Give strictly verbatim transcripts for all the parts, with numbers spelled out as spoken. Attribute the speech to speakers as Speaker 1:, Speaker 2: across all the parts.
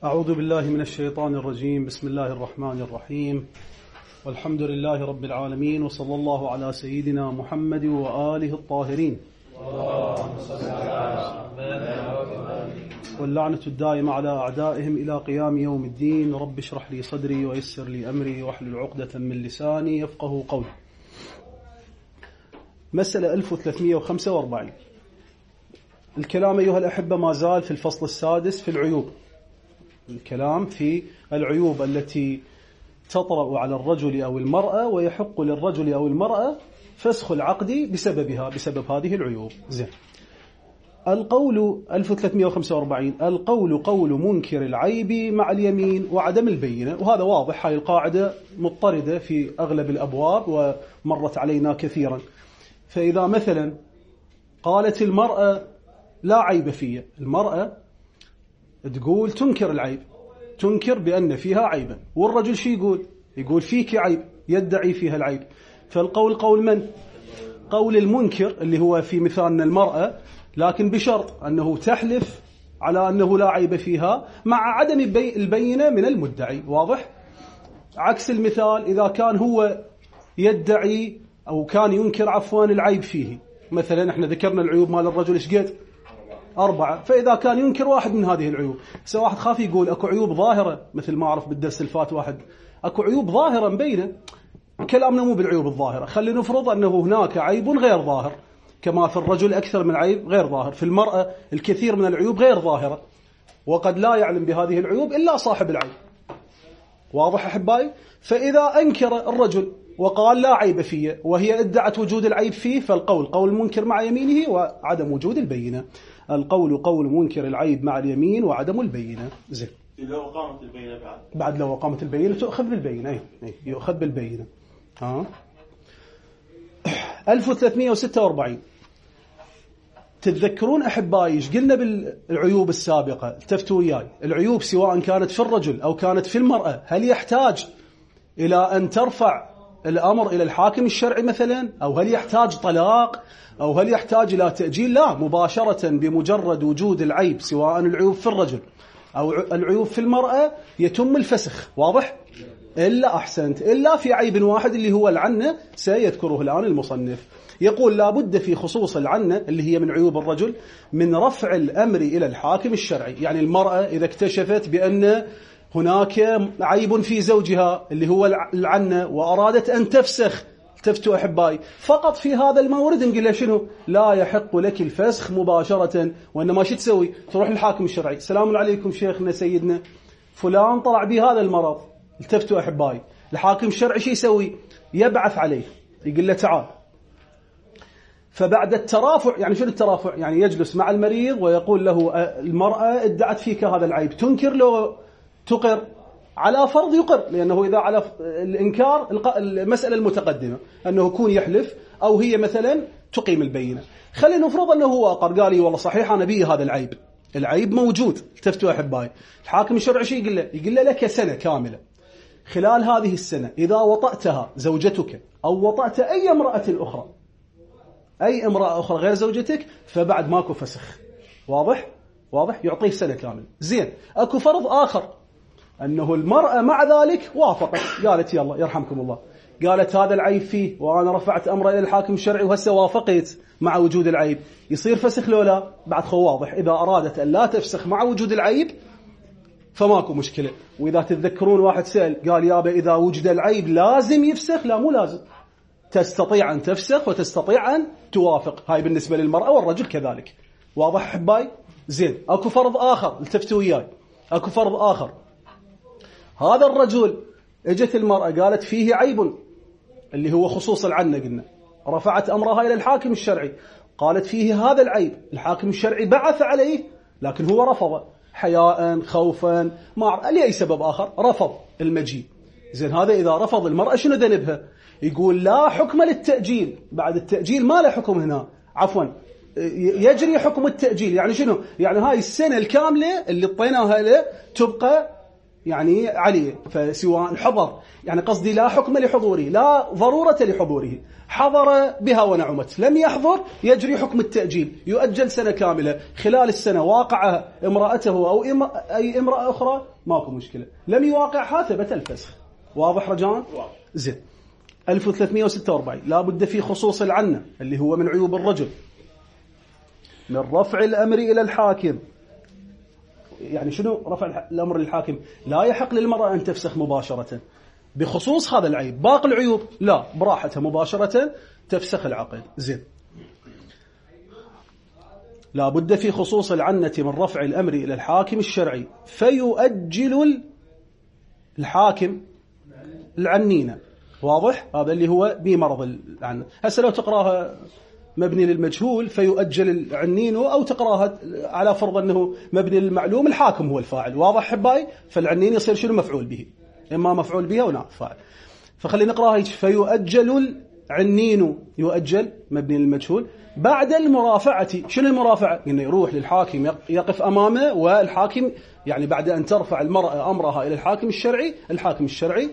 Speaker 1: أعوذ بالله من الشيطان الرجيم. بسم الله الرحمن الرحيم، والحمد لله رب العالمين، وصلى الله على سيدنا محمد وآله الطاهرين، واللعنة الدائمة على أعدائهم إلى قيام يوم الدين. رب اشرح لي صدري ويسر لي أمري واحلل عقدة من لساني يفقه قولي. مسألة ألف وثلاثمئة وخمسة وأربعين. الكلام أيها الأحبة ما زال في الفصل السادس في العيوب. الكلام في العيوب التي تطرأ على الرجل أو المرأة ويحق للرجل أو المرأة فسخ العقد بسببها، بسبب هذه العيوب. زين. القول ألف وثلاثمئة وخمسة وأربعين، القول قول منكر العيب مع اليمين وعدم البينة. وهذا واضح، هاي القاعدة مضطردة في أغلب الأبواب ومرت علينا كثيرا. فإذا مثلا قالت المرأة لا عيب فيه، المرأة تقول تنكر العيب، تنكر بأن فيها عيبا، والرجل شي يقول؟ يقول فيك عيب، يدعي فيها العيب. فالقول قول من؟ قول المنكر اللي هو في مثالنا المرأة، لكن بشرط أنه تحلف على أنه لا عيب فيها مع عدم البينة من المدعي. واضح؟ عكس المثال إذا كان هو يدعي أو كان ينكر عفوا العيب فيه. مثلا احنا ذكرنا العيوب مال الرجل ايش قد؟ أربعة. فإذا كان ينكر واحد من هذه العيوب، سواء واحد خاف يقول أكو عيوب ظاهرة، مثل ما عرف بالدرس الفات واحد أكو عيوب ظاهرة مبينة. كلامنا مو بالعيوب الظاهرة، خلينا نفرض أنه هناك عيب غير ظاهر، كما في الرجل أكثر من عيب غير ظاهر، في المرأة الكثير من العيوب غير ظاهرة، وقد لا يعلم بهذه العيوب إلا صاحب العيب. واضح أحبائي؟ فإذا أنكر الرجل وقال لا عيب فيه وهي ادعت وجود العيب فيه، فالقول قول منكر مع يمينه وعدم وجود البينة. القول قول منكر العيب مع اليمين وعدم البينة. زين.
Speaker 2: لو قامت البينة بعد
Speaker 1: بعد لو قامت البينة تؤخذ بالبينة. أي أي يؤخذ بالبينة. ها. ألف وثلاثمئة وستة وأربعين. تتذكرون أحبائي ايش قلنا بالعيوب السابقة؟ التفتوا وياي. العيوب سواء كانت في الرجل أو كانت في المرأة، هل يحتاج إلى أن ترفع الأمر إلى الحاكم الشرعي مثلا، أو هل يحتاج طلاق، أو هل يحتاج إلى تأجيل؟ لا، مباشرة بمجرد وجود العيب، سواء العيوب في الرجل أو العيوب في المرأة، يتم الفسخ. واضح؟ إلا أحسنت، إلا في عيب واحد اللي هو العنة، سيذكره الآن المصنف. يقول لا بد في خصوص العنة اللي هي من عيوب الرجل من رفع الأمر إلى الحاكم الشرعي. يعني المرأة إذا اكتشفت بأن هناك عيب في زوجها اللي هو العنة وأرادت أن تفسخ، التفتوا أحبائي، فقط في هذا المورد نقول له شنو؟ لا يحق لك الفسخ مباشرة، وإنما شو تسوي؟ تروح للحاكم الشرعي. السلام عليكم شيخنا سيدنا، فلان طلع بهذا المرض. التفتوا أحبائي، الحاكم الشرعي شو يسوي؟ يبعث عليه، يقول له تعال. فبعد الترافع، يعني شنو الترافع؟ يعني يجلس مع المريض ويقول له المرأة ادعت فيك هذا العيب، تنكر له تقر؟ على فرض يقر، لأنه إذا على الإنكار المسألة المتقدمة أنه يكون يحلف أو هي مثلا تقيم البينة. خلينا نفرض أنه هو أقر، قال لي والله صحيح أنا بي هذا العيب، العيب موجود. التفتوا أحبائي، الحاكم الشرعي شيء يقول له؟ يقول له لك سنة كاملة، خلال هذه السنة إذا وطأتها زوجتك أو وطأت أي امرأة أخرى، أي امرأة أخرى غير زوجتك، فبعد ماكو فسخ. واضح؟ واضح؟ يعطيه سنة كاملة. زين. أكو فرض آخر أنه المرأة مع ذلك وافقت، قالت يلا يرحمكم الله، قالت هذا العيب فيه وأنا رفعت أمره إلى الحاكم الشرعي وهسه وافقت مع وجود العيب، يصير فسخ لو لا؟ بعد خو واضح، إذا أرادت أن لا تفسخ مع وجود العيب فماكو مشكلة. وإذا تتذكرون واحد سأل قال يابا إذا وجد العيب لازم يفسخ؟ لا، مو لازم، تستطيع أن تفسخ وتستطيع أن توافق. هاي بالنسبة للمرأة، والرجل كذلك. واضح أحبائي؟ زين. أكو فرض آخر، التفتوا وياي، أكو فرض آخر. هذا الرجل اجت المرأة قالت فيه عيب اللي هو خصوص العنة، قلنا رفعت أمرها إلى الحاكم الشرعي، قالت فيه هذا العيب، الحاكم الشرعي بعث عليه لكن هو رفض، حياء خوفا ما لأي سبب آخر رفض المجيء. زين. هذا إذا رفض المرأة شنو ذنبها؟ يقول لا حكم للتأجيل، بعد التأجيل ما له حكم هنا، عفوا يجري حكم التأجيل. يعني شنو؟ يعني هاي السنة الكاملة اللي اعطيناها له تبقى يعني عليه، فسواء حضر، يعني قصدي لا حكم لحضوره، لا ضرورة لحضوره، حضر بها ونعمت، لم يحضر يجري حكم التأجيل، يؤجل سنة كاملة، خلال السنة واقع امرأته أو أي امرأة أخرى ماكو مشكلة، لم يواقعها ثبت الفسخ. واضح رجاء؟ زين. ألف وثلاثمئة وستة وأربعين لا بد في خصوص العنة اللي هو من عيوب الرجل من رفع الأمر إلى الحاكم. يعني شنو رفع الأمر للحاكم؟ لا يحق للمرأة أن تفسخ مباشرة بخصوص هذا العيب، باقي العيوب لا، براحتها مباشرة تفسخ العقد. زين. لا بد في خصوص العنة من رفع الأمر إلى الحاكم الشرعي فيؤجل الحاكم العنينة. واضح؟ هذا اللي هو بمرض العنة. هسه لو تقراها مبني للمجهول فيؤجل العنين، أو تقراها على فرض أنه مبني للمعلوم الحاكم هو الفاعل. واضح حباي؟ فالعنين يصير شنو؟ مفعول به، إما مفعول به أو نائب فاعل. فخلينا نقراها هيك: فيؤجل العنين، يؤجل مبني للمجهول بعد المرافعة. شنو المرافعة؟ إنه يروح للحاكم يقف أمامه، والحاكم يعني بعد أن ترفع المرأة أمرها إلى الحاكم الشرعي، الحاكم الشرعي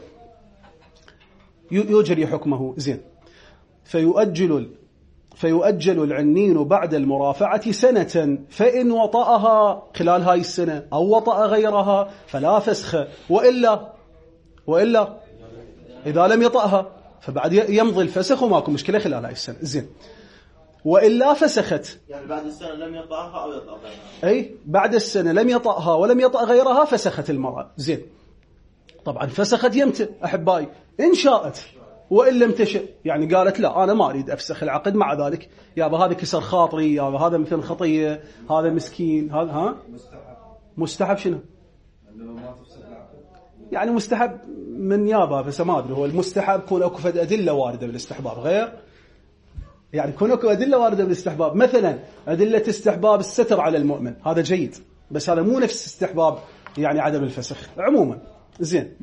Speaker 1: يجري حكمه. زين. فيؤجل فيؤجل العنين بعد المرافعة سنة، فإن وطأها خلال هاي السنة أو وطأ غيرها فلا فسخ، وإلا وإلا إذا لم يطأها فبعد يمضي الفسخ وماكو مشكلة خلال هاي السنة. زين. وإلا فسخت، يعني بعد السنة لم يطأها أو يطأ غيرها. أي بعد السنة لم يطأها ولم يطأ غيرها فسخت المرأة. زين. طبعا فسخت يمتى أحبائي؟ إن شاءت، وإن لم تشأ يعني قالت لا أنا ما أريد أفسخ العقد، مع ذلك يابا هذا كسر خاطري، يابا هذا مثل خطية، هذا مسكين، هذا ها مستحب. مستحب شنو؟ يعني مستحب من يابا، بس ما أدري هو المستحب كون أكو فد أدلة واردة بالاستحباب غير، يعني كون أكو أدلة واردة بالاستحباب، مثلا أدلة استحباب الستر على المؤمن هذا جيد، بس هذا مو نفس استحباب يعني عدم الفسخ عموما. زين.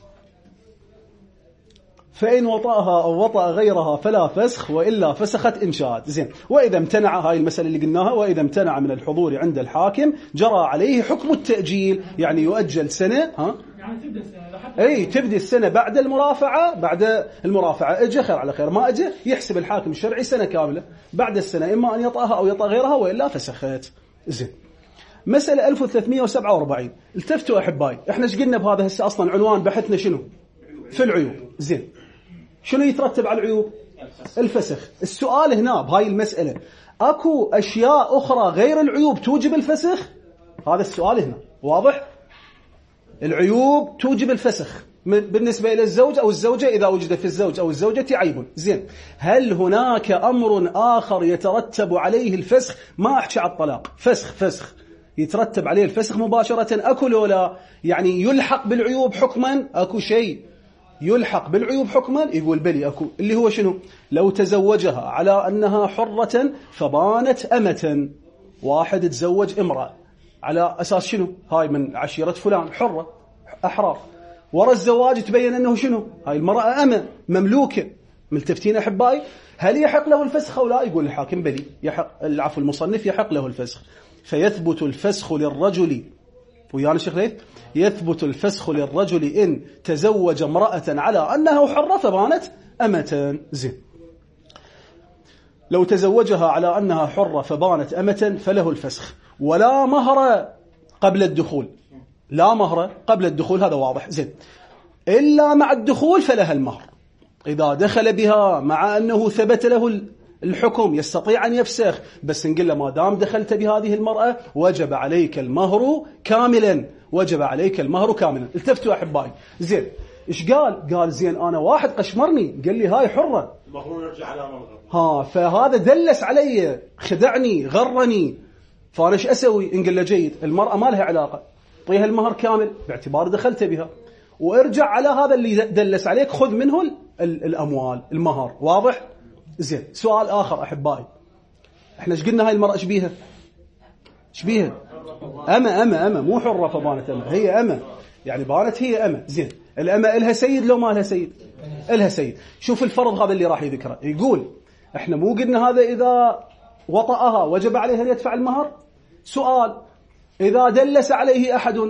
Speaker 1: فإن وطأها أو وطأ غيرها فلا فسخ، وإلا فسخت إن شاءت. زين. وإذا امتنع، هاي المسألة اللي قلناها، وإذا امتنع من الحضور عند الحاكم جرى عليه حكم التأجيل، يعني يؤجل سنة. ها؟ يعني تبدأ السنة. أي تبدأ السنة بعد المرافعة، بعد المرافعة إجا خير على خير، ما إجا يحسب الحاكم الشرعي سنة كاملة، بعد السنة إما أن يطأها أو يطأ غيرها، وإلا فسخت. زين. مسألة ألف وثلاثمئة وسبعة وأربعين. التفتوا أحبائي، إحنا إيش قلنا بهذا هسه؟ أصلا عنوان بحثنا شنو؟ في العيوب. زين. شنو يترتب على العيوب؟ الفسخ. السؤال هنا بهاي المسألة، أكو أشياء أخرى غير العيوب توجب الفسخ؟ هذا السؤال هنا. واضح؟ العيوب توجب الفسخ بالنسبة إلى الزوج أو الزوجة إذا وجد في الزوج أو الزوجة عيب. زين. هل هناك أمر آخر يترتب عليه الفسخ؟ ما أحكي على الطلاق، فسخ فسخ يترتب عليه الفسخ مباشرة، أكو لولا يعني يلحق بالعيوب حكما؟ أكو شيء يلحق بالعيوب حكما؟ يقول بلي أكو، اللي هو شنو؟ لو تزوجها على أنها حرة فبانت أمة. واحد تزوج امرأة على أساس شنو؟ هاي من عشيرة فلان، حرة أحرار، ورا الزواج تبين أنه شنو؟ هاي المرأة أمة مملوكة. ملتفتين أحبائي؟ هل يحق له الفسخ أو لا؟ يقول الحاكم بلي يحق، العفو المصنف يحق له الفسخ. فيثبت الفسخ للرجل، ويانا الشيخ ليث، يثبت الفسخ للرجل إن تزوج امرأة على أنها حرة فبانت أمة. زين. لو تزوجها على أنها حرة فبانت أمة فله الفسخ، ولا مهر قبل الدخول، لا مهر قبل الدخول، هذا واضح. زين. إلا مع الدخول فلها المهر. إذا دخل بها مع أنه ثبت له الحكم يستطيع أن يفسخ، بس نقول له ما دام دخلت بهذه المرأة وجب عليك المهر كاملا، وجب عليك المهر كاملا. التفتوا أحبائي. زين. إيش قال؟ قال زين أنا واحد قشمرني قال لي هاي حرة،
Speaker 2: المفروض نرجع على مرة،
Speaker 1: ها فهذا دلس علي، خدعني، غرني، فأنا إيش أسوي؟ نقول له جيد، المرأة ما لها علاقة، طيها المهر كامل باعتبار دخلت بها، وارجع على هذا اللي دلس عليك خذ منه الأموال المهر. واضح؟ زين. سؤال آخر أحبائي، إحنا إيش قلنا هاي المرأة إيش بيها؟ إيش بيها؟ أما أما أما مو حرة فبانت أما، هي أما يعني بانت هي أما. زين. الأما إلها سيد لو ما لها سيد؟ إلها سيد. شوف الفرض هذا اللي راح يذكره، يقول إحنا مو قلنا هذا إذا وطأها وجب عليها أن يدفع المهر؟ سؤال، إذا دلس عليه أحد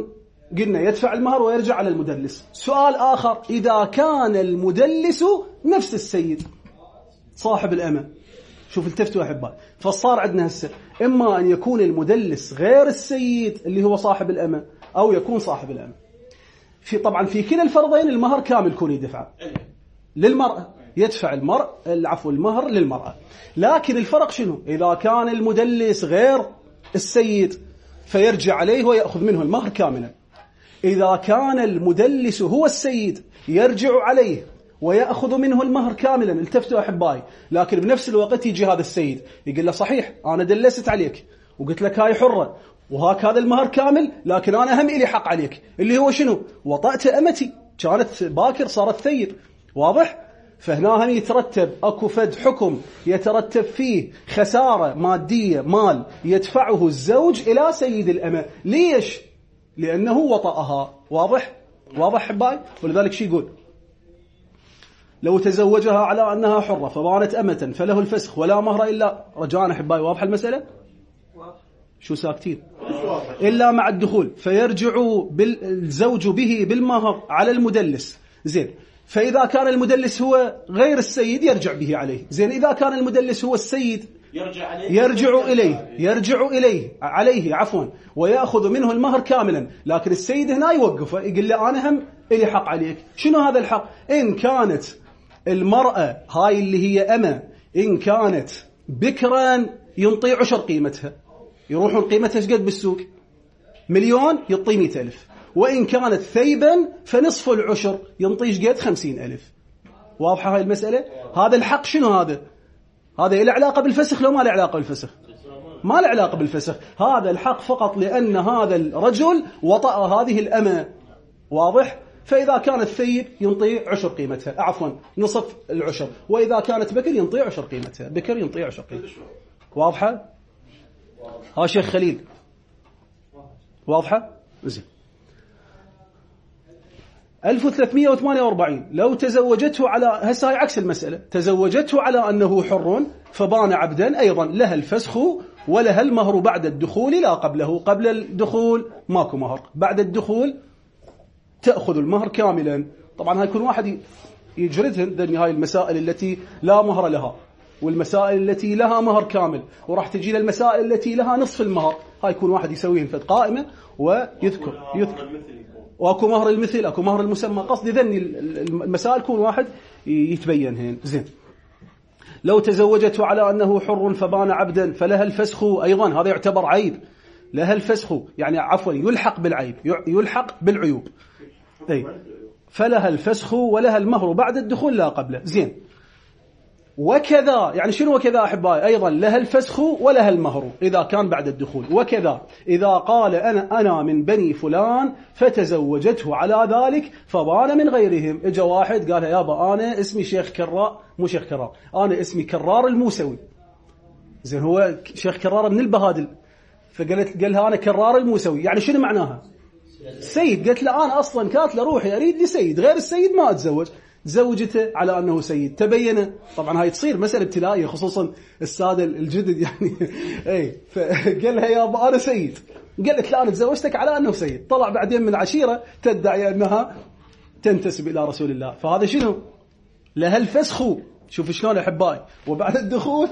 Speaker 1: قلنا يدفع المهر ويرجع على المدلس. سؤال آخر، إذا كان المدلس نفس السيد صاحب الأمة، شوف التفتوا أحبائي، فصار عندنا هسه إما أن يكون المدلس غير السيد اللي هو صاحب الأمة، أو يكون صاحب الأمة. في طبعا في كلا الفرضين المهر كامل يكون يدفع للمرأة، يدفع المرء العفو المهر للمرأة. لكن الفرق شنو؟ إذا كان المدلس غير السيد فيرجع عليه ويأخذ منه المهر كاملا. إذا كان المدلس هو السيد يرجع عليه ويأخذ منه المهر كاملا. التفتوا أحبائي. لكن بنفس الوقت يجي هذا السيد يقول له صحيح أنا دلست عليك وقلت لك هاي حرة وهاك هذا المهر كامل، لكن أنا هم إلي حق عليك اللي هو شنو؟ وطأت أمتي، كانت باكر صارت ثيب. واضح؟ فهنا هم يترتب أكو فد حكم يترتب فيه خسارة مادية، مال يدفعه الزوج إلى سيد الأمة. ليش؟ لأنه وطأها. واضح؟ واضح حباي؟ ولذلك شي يقول لو تزوجها على أنها حرة فبانت أمة فله الفسخ ولا مهر إلا رجعنا حباي. واضح المسألة؟ شو ساكتين؟ إلا مع الدخول فيرجع الزوج به بالمهر على المدلس. زين، فإذا كان المدلس هو غير السيد يرجع به عليه. زين، إذا كان المدلس هو السيد يرجع, عليه يرجع إليه يرجع إليه عليه عفوا ويأخذ منه المهر كاملا. لكن السيد هنا يوقفه يقول له أنا هم إلي حق عليك. شنو هذا الحق؟ إن كانت المرأة هاي اللي هي أمة إن كانت بكرا ينطي عشر قيمتها، يروحون قيمتها شقد بالسوق؟ مليون، يعطي مئة ألف. وإن كانت ثيبا فنصف العشر ينطيش قد خمسين ألف. واضحة هاي المسألة؟ هذا الحق شنو هذا؟ هذا له علاقة بالفسخ لو ما له علاقة بالفسخ؟ ما له علاقة بالفسخ. هذا الحق فقط لأن هذا الرجل وطأ هذه الأمة. واضح؟ فإذا كانت ثيب ينطي عشر قيمتها، عفوا نصف العشر، وإذا كانت بكر ينطي عشر قيمتها، بكر ينطي عشر قيمتها. واضحة؟ ها شيخ خليل واضحة؟ زين. ألف وثلاثمئة وثمانية وأربعين لو تزوجته على هسه هاي عكس المسألة، تزوجته على أنه حر فبان عبدا أيضا لها الفسخ ولها المهر بعد الدخول لا قبله. قبل الدخول ماكو مهر، بعد الدخول تأخذ المهر كاملا. طبعا هاي يكون واحد يجردهن ذني هاي المسائل التي لا مهر لها والمسائل التي لها مهر كامل، وراح تجي للمسائل التي لها نصف المهر. هاي يكون واحد يسويهن في قائمة ويذكر يذكر واكو مهر المثل اكو مهر المسمى. قصدي ذني المسائل يكون واحد يتبينهن. زين، لو تزوجته على أنه حر فبان عبدا فلها الفسخ أيضا. هذا يعتبر عيب، لها الفسخ يعني عفوا يلحق بالعيب، يلحق بالعيوب. أي فلها الفسخ ولها المهر بعد الدخول لا قبله. زين، وكذا يعني شنو وكذا أحبائي؟ أيضا لها الفسخ ولها المهر إذا كان بعد الدخول. وكذا إذا قال أنا أنا من بني فلان فتزوجته على ذلك فبان من غيرهم. إجا واحد قال يابا أنا اسمي شيخ كرار، مو شيخ كرار، أنا اسمي كرار الموسوي. زين، هو شيخ كرار من البهادل، فقالت قال لها أنا كرار الموسوي. يعني شنو معناها؟ سيد. قالت له أنا أصلا كانت لروحي أريد لي سيد، غير السيد ما أتزوج. زوجته على أنه سيد، تبين. طبعا هاي تصير مسألة ابتلائية خصوصا السادة الجدد يعني. أي فقال لها يا أنا سيد، قالت لا أنا تزوجتك على أنه سيد. طلع بعدين من عشيرة تدعي أنها تنتسب إلى رسول الله. فهذا شنو؟ لها الفسخ. شوف شلون أحبائي. وبعد الدخول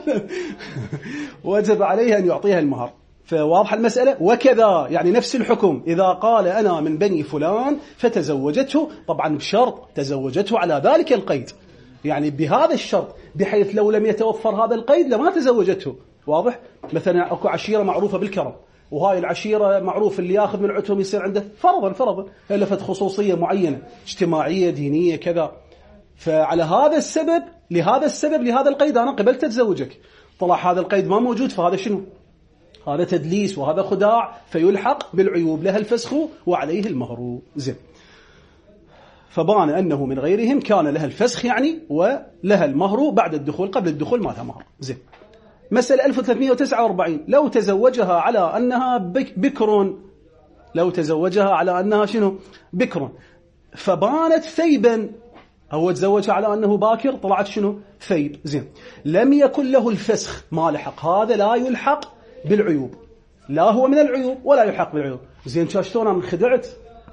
Speaker 1: وجب عليها أن يعطيها المهر. فواضح المسألة. وكذا يعني نفس الحكم إذا قال أنا من بني فلان فتزوجته، طبعا بشرط تزوجته على ذلك القيد، يعني بهذا الشرط بحيث لو لم يتوفر هذا القيد لما تزوجته. واضح؟ مثلا أكو عشيرة معروفة بالكرم، وهاي العشيرة معروف اللي ياخذ من العتهم يصير عنده فرضا فرضا هلفت خصوصية معينة اجتماعية دينية كذا. فعلى هذا السبب لهذا السبب لهذا القيد أنا قبلت أتزوجك. طلع هذا القيد ما موجود، فهذا شنو؟ هذا تدليس وهذا خداع، فيلحق بالعيوب. لها الفسخ وعليه المهر. زين، فبان أنه من غيرهم كان لها الفسخ يعني ولها المهر بعد الدخول، قبل الدخول ما لها مهر. زين، مسألة ألف وثلاثمئة وتسعة وأربعين لو تزوجها على أنها بكر، لو تزوجها على أنها شنو؟ بكر فبانت ثيبا، هو تزوجها على أنه باكر طلعت شنو؟ ثيب. زين، لم يكن له الفسخ، ما لحق. هذا لا يلحق بالعيوب، لا هو من العيوب ولا يلحق بالعيوب. زين، شلون انا خدعت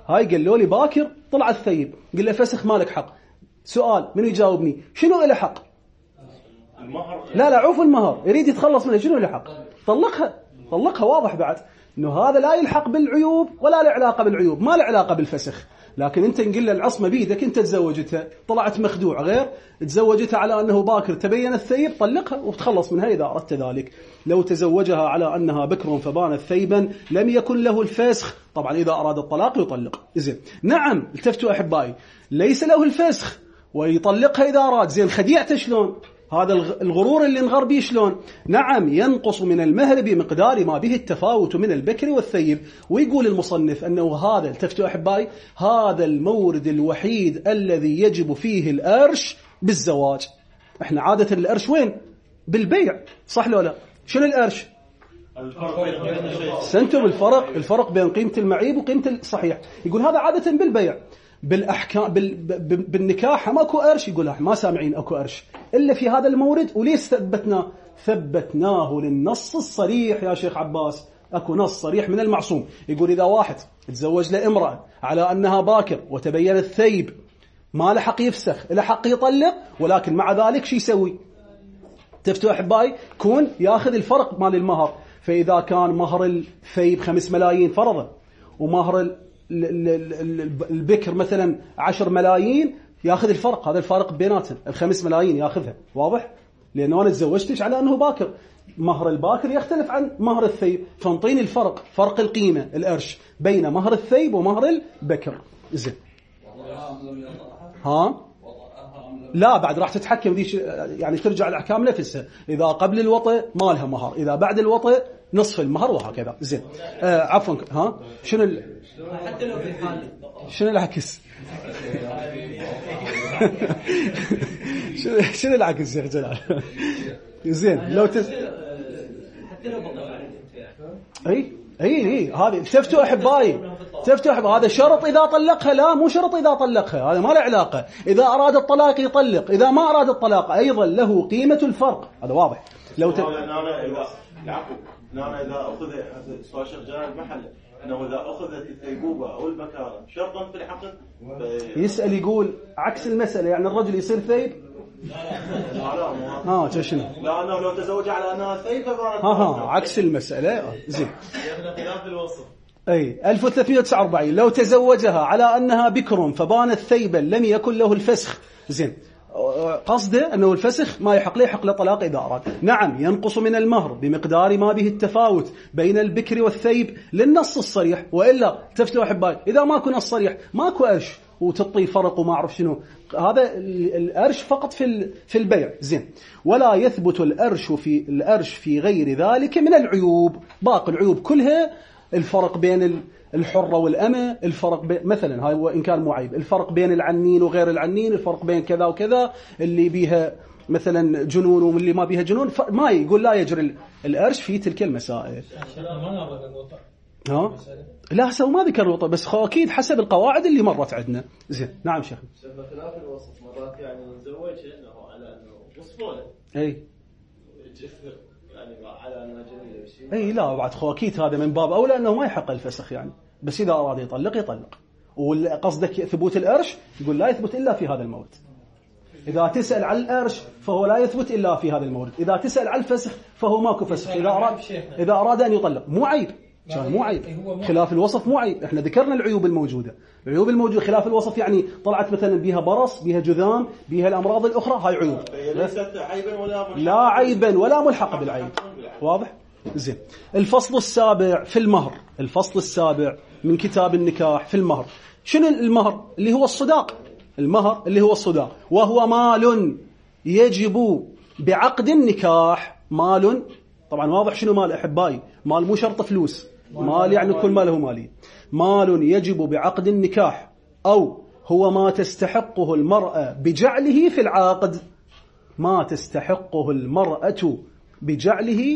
Speaker 1: هاي قالوا لي باكر طلع الثيب، قل له فسخ مالك حق. سؤال من يجاوبني شنو له حق؟
Speaker 2: المهر.
Speaker 1: لا لا عوف المهر، يريد يتخلص منه، شنو له حق؟ طلقها، طلقها واضح بعد انه هذا لا يلحق بالعيوب ولا له علاقه بالعيوب، ما له علاقه بالفسخ. لكن انت نقول له العصمه بيدك، انت تزوجتها طلعت مخدوع، غير تزوجتها على انه باكر تبين الثيب، طلقها وتخلص منها اذا اردت ذلك. لو تزوجها على انها بكر فبانت ثيبا لم يكن له الفسخ، طبعا اذا اراد الطلاق يطلق. زين نعم التفتوا احبائي، ليس له الفسخ ويطلقها اذا اراد. زين خديعته شلون؟ هذا الغرور اللي انغر بيه شلون؟ نعم ينقص من المهر بمقدار ما به التفاوت من البكر والثيب. ويقول المصنف أنه هذا التفتوا أحبائي هذا المورد الوحيد الذي يجب فيه الأرش بالزواج. احنا عادة الأرش وين؟ بالبيع، صح لو لا؟ شنو الأرش؟
Speaker 2: الفرق بين قيمة الشيء.
Speaker 1: سنتم الفرق الفرق بين قيمة المعيب وقيمة الصحيح. يقول هذا عادة بالبيع. بالأحكام بال... بالنكاح ماكو أرش، يقول ما سامعين أكو أرش إلا في هذا المورد. وليش ثبتناه؟ ثبتناه للنص الصريح يا شيخ عباس. أكو نص صريح من المعصوم يقول إذا واحد تزوج لامرأة على أنها باكر وتبين الثيب ما له حق يفسخ، له حق يطلق، ولكن مع ذلك شو يسوي؟ تفتوا أحبائي كون ياخذ الفرق مال المهر. فإذا كان مهر الثيب خمس ملايين فرضا ومهر البكر مثلا عشر ملايين، ياخذ الفرق، هذا الفارق بيناتهم الخمس ملايين ياخذها. واضح؟ لأنه أنا تزوجتش على أنه باكر، مهر الباكر يختلف عن مهر الثيب، فانطيني الفرق، فرق القيمة الأرش بين مهر الثيب ومهر البكر. زين ها لا بعد راح تتحكم دي، يعني ترجع الأحكام نفسها. إذا قبل الوطء ما لها مهر، إذا بعد الوطء نصف المهر وهكذا. زين آه عفوا ها شنو ال...
Speaker 3: حتى لو في حال
Speaker 1: شنو العكس؟ شنو شنو العكس يا جلال؟ زين لو تس...
Speaker 3: حتى لو بطل
Speaker 1: اي اي اي هذه تفتوا احبائي، تفتوا احبائي هذا شرط اذا طلقها، لا مو شرط اذا طلقها، هذا ما له علاقه. اذا اراد الطلاق يطلق، اذا ما اراد الطلاق ايضا له قيمه الفرق، هذا واضح. لو ت...
Speaker 2: انا اذا العفو انا اذا اخذ سؤال شيخ جلال المحل انه اذا اخذت الثيبوبه او البكاره شرطا في الحقل ف...
Speaker 1: يسال يقول عكس المساله، يعني الرجل يصير ثيب.
Speaker 2: لا لا
Speaker 1: ها شنو؟
Speaker 2: لا انه لو تزوج على انها ثيبه
Speaker 1: ها ها عكس المساله. زين
Speaker 2: خلاف الوصف.
Speaker 1: اي ألف وثلاثمئة وتسعة وأربعين لو تزوجها على انها بكر فبانت ثيبا لم يكن له الفسخ. زين قصده انه الفسخ ما يحق له، يحق له طلاق اذا اراد. نعم ينقص من المهر بمقدار ما به التفاوت بين البكر والثيب للنص الصريح، والا تفتوا احبائي اذا ماكو نص صريح ماكو ارش وتطي فرق وما اعرف شنو، هذا الارش فقط في في البيع. زين ولا يثبت الارش في الارش في غير ذلك من العيوب. باقي العيوب كلها الفرق بين الحرة والأمة، الفرق بين مثلا هاي وإن كان مو عيب، الفرق بين العنين وغير العنين، الفرق بين كذا وكذا، اللي بيها مثلا جنون واللي ما بيها جنون، ما يقول لا يجري الأرش في تلك المسائل. ها لا سو ما ذكر الوطء، بس خو أكيد حسب القواعد اللي مرت عندنا. زين نعم شيخ.
Speaker 2: خلاف الوصف مرات يعني نزوج انه على انه وصفوله
Speaker 1: اي
Speaker 2: يعني على انها جميله.
Speaker 1: اي لا بعد خو اكيد هذا من باب اولى انه ما يحق الفسخ يعني، بس اذا اراد يطلق يطلق. وقصدك ثبوت الارش يقول لا يثبت الا في هذا المورد. اذا تسال على الارش فهو لا يثبت الا في هذا المورد، اذا تسال على الفسخ فهو ماكو فسخ. اذا اراد اذا اراد ان يطلق مو عيب، مو عيب. خلاف الوصف مو عيب، احنا ذكرنا العيوب الموجوده. العيوب الموجوده خلاف الوصف يعني طلعت مثلا بها برص، بها جذام، بها الامراض الاخرى، هاي عيوب.
Speaker 2: ليست عيبا ولا ملحق
Speaker 1: لا عيبا ولا ملحق بالعيب. واضح؟ زين الفصل السابع في المهر، الفصل السابع من كتاب النكاح في المهر. شنو المهر؟ اللي هو الصداق. المهر اللي هو الصداق، وهو مال يجب بعقد النكاح. مال طبعا واضح شنو مال احبائي، مال مو شرط فلوس، مال يعني كل ماله مالي. مال يجب بعقد النكاح، أو هو ما تستحقه المرأة بجعله في العقد، ما تستحقه المرأة بجعله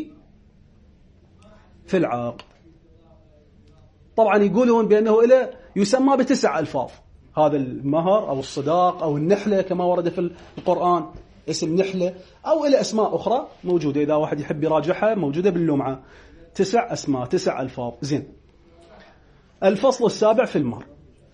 Speaker 1: في العقد. طبعا يقولون بأنه إلى يسمى بتسع ألفاظ، هذا المهر أو الصداق أو النحلة كما ورد في القرآن، اسم نحلة، أو إلى أسماء أخرى موجودة، إذا واحد يحب يراجعها موجودة باللمعة. تسع أسماء، تسع ألفاظ. زين الفصل السابع في المهر.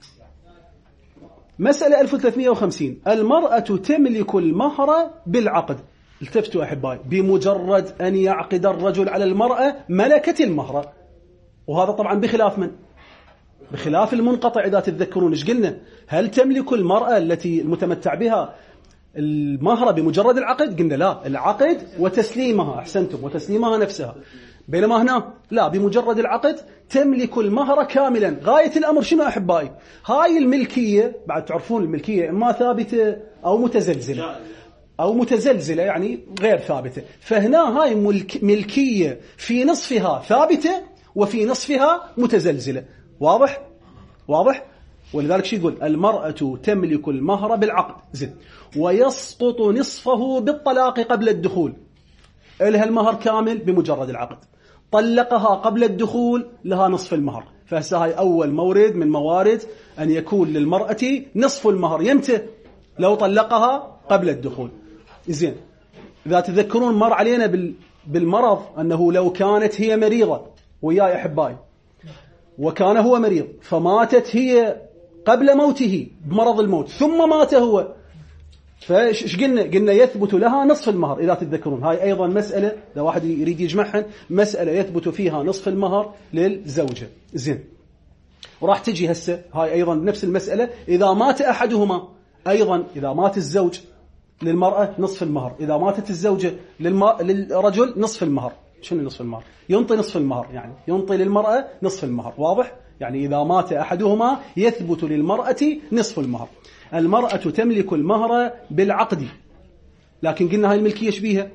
Speaker 1: مسألة ألف وثلاثمئة وخمسين، المرأة تملك المهر بالعقد. التفتوا أحبائي، بمجرد أن يعقد الرجل على المرأة ملكت المهر. وهذا طبعا بخلاف من؟ بخلاف المنقطع. إذا تتذكرون إيش قلنا؟ هل تملك المرأة التي المتمتع بها المهر بمجرد العقد؟ قلنا لا، العقد وتسليمها، أحسنتم، وتسليمها نفسها. بينما هنا لا، بمجرد العقد تملك المهر كاملا. غاية الأمر شنو أحبائي؟ هاي الملكية، بعد تعرفون الملكية إما ثابتة أو متزلزلة، أو متزلزلة يعني غير ثابتة. فهنا هاي ملك ملكية في نصفها ثابتة وفي نصفها متزلزلة. واضح؟ واضح؟ ولذلك شو يقول؟ المرأة تملك المهر بالعقد، زين، ويسقط نصفه بالطلاق قبل الدخول. لها المهر كامل بمجرد العقد، طلقها قبل الدخول لها نصف المهر. فهسه هاي أول مورد من موارد أن يكون للمرأة نصف المهر. يمتى؟ لو طلقها قبل الدخول. زين، إذا تذكرون مر علينا بالمرض أنه لو كانت هي مريضة وياي أحبائي، وكان هو مريض فماتت هي قبل موته بمرض الموت ثم مات هو، فايش قلنا؟ قلنا يثبت لها نصف المهر. إذا تتذكرون هاي أيضا مسألة، إذا واحد يريد يجمعها، مسألة يثبت فيها نصف المهر للزوجة. زين، وراح تجي هسه هاي أيضا نفس المسألة. إذا مات أحدهما أيضا، إذا مات الزوج للمرأة نصف المهر، إذا ماتت الزوجة للم... للرجل نصف المهر. شنو نصف المهر؟ ينطي نصف المهر، يعني ينطي للمرأة نصف المهر. واضح؟ يعني إذا مات أحدهما يثبت للمرأة نصف المهر. المرأة تملك المهر بالعقد، لكن قلنا هاي الملكية شبيها